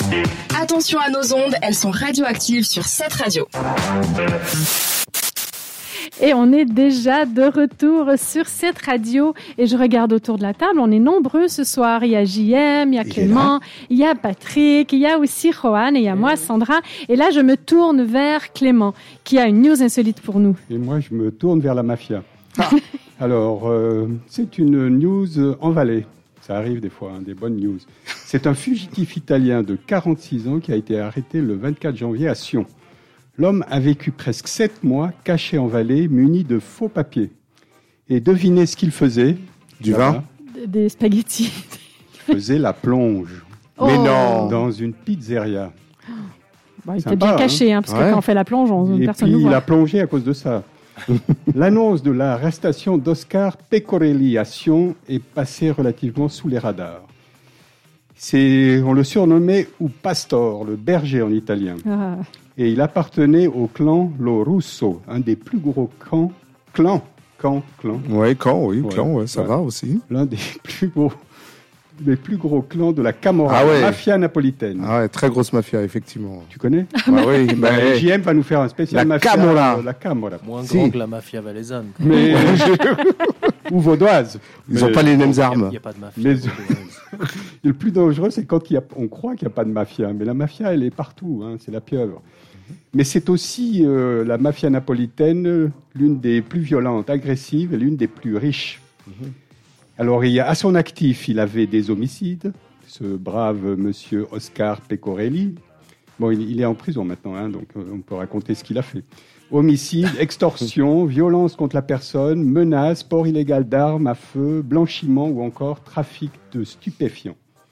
Attention à nos ondes, elles sont radioactives sur cette radio. Et on est déjà de retour sur cette radio. Et je regarde autour de la table, on est nombreux ce soir. Il y a JM, il y a Clément, il y a Patrick, il y a aussi Rohan et il y a moi, Sandra. Et là, je me tourne vers Clément, qui a une news insolite pour nous. Et moi, je me tourne vers la mafia. Alors, c'est une news en Valais. Ça arrive des fois, des bonnes news. C'est un fugitif italien de 46 ans qui a été arrêté le 24 janvier à Sion. L'homme a vécu presque 7 mois caché en Valais, muni de faux papiers. Et devinez ce qu'il faisait. Du vin ? Des spaghettis. Il faisait la plonge. Mais non. Dans une pizzeria. Bon, il était bien caché, parce que quand on fait la plonge, personne ne voit. Et puis il a plongé à cause de ça. L'annonce de l'arrestation d'Oscar Pecorelli à Sion est passée relativement sous les radars. On le surnommait ou Pastor, le berger en italien. Et il appartenait au clan Lo Russo, un des plus gros clans. Ouais, clan, ça va aussi. L'un des plus gros clans de la Camorra, mafia napolitaine. Ah ouais, très grosse mafia, effectivement. Tu connais ? Oui, JM va nous faire un spécial mafia. La Camorra. Moins grand que la mafia valaisanne. Mais ou vaudoise. Ils n'ont pas les mêmes armes. Il n'y a pas de mafia. Le plus dangereux, c'est quand on croit qu'il n'y a pas de mafia. Mais la mafia, elle est partout. C'est la pieuvre. Mais c'est aussi la mafia napolitaine, l'une des plus violentes, agressives et l'une des plus riches. Alors, à son actif, il avait des homicides. Ce brave monsieur Oscar Pecorelli. Bon, il est en prison maintenant, donc on peut raconter ce qu'il a fait. Homicide, extorsion, violence contre la personne, menaces, port illégal d'armes à feu, blanchiment ou encore trafic de stupéfiants.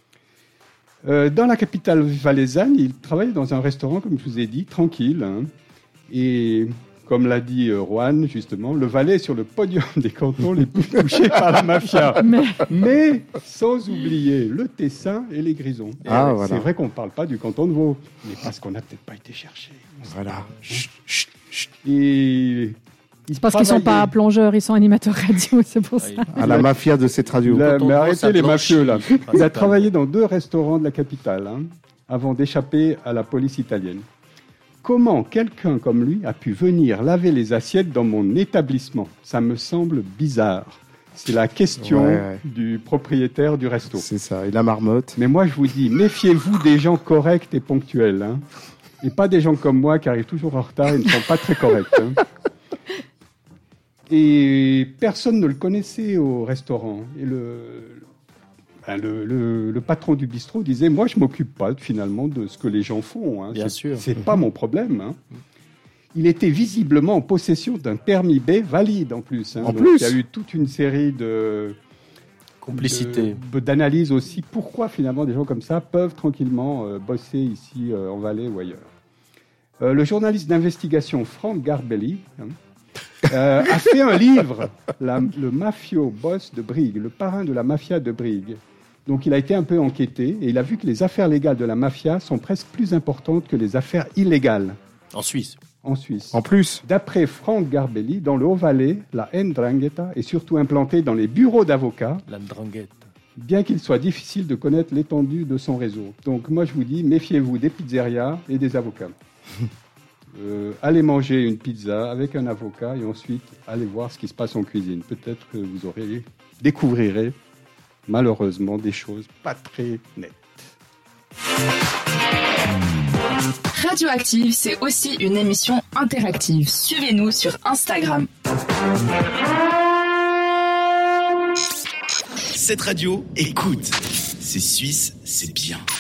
Dans la capitale valaisanne, il travaillait dans un restaurant, comme je vous ai dit, tranquille. Et comme l'a dit Rohan, justement, le Valais est sur le podium des cantons les plus touchés par la mafia. Mais sans oublier le Tessin et les Grisons. Voilà. C'est vrai qu'on ne parle pas du canton de Vaud, mais parce qu'on n'a peut-être pas été chercher. Voilà. Et c'est parce qu'ils ne sont pas plongeurs, ils sont animateurs radio, c'est pour ça. À la mafia de cette radio. Mais arrêtez les mafieux, là. Il a travaillé dans 2 restaurants de la capitale, avant d'échapper à la police italienne. Comment quelqu'un comme lui a pu venir laver les assiettes dans mon établissement ? Ça me semble bizarre. C'est la question du propriétaire du resto. C'est ça, et la marmotte. Mais moi, je vous dis, méfiez-vous des gens corrects et ponctuels. Et pas des gens comme moi qui arrivent toujours en retard et ne sont pas très corrects. Et personne ne le connaissait au restaurant. Et le patron du bistrot disait « Moi, je ne m'occupe pas finalement de ce que les gens font. Bien sûr. C'est pas mon problème. » Il était visiblement en possession d'un permis B valide en plus. Il y a eu toute une série de complicité, d'analyses aussi. Pourquoi finalement des gens comme ça peuvent tranquillement bosser ici en Valais ou ailleurs. Le journaliste d'investigation Frank Garbelli a fait un livre, le mafio boss de Brigue, le parrain de la mafia de Brigue. Donc il a été un peu enquêté et il a vu que les affaires légales de la mafia sont presque plus importantes que les affaires illégales. En Suisse. En plus. D'après Frank Garbelli, dans le Haut-Valais, la Ndrangheta est surtout implantée dans les bureaux d'avocats. La Ndrangheta. Bien qu'il soit difficile de connaître l'étendue de son réseau. Donc moi je vous dis, méfiez-vous des pizzerias et des avocats. Allez manger une pizza avec un avocat et ensuite allez voir ce qui se passe en cuisine. Peut-être que vous découvrirez malheureusement des choses pas très nettes. Radioactive, c'est aussi une émission interactive. Suivez-nous sur Instagram. Cette radio, écoute. C'est suisse, c'est bien.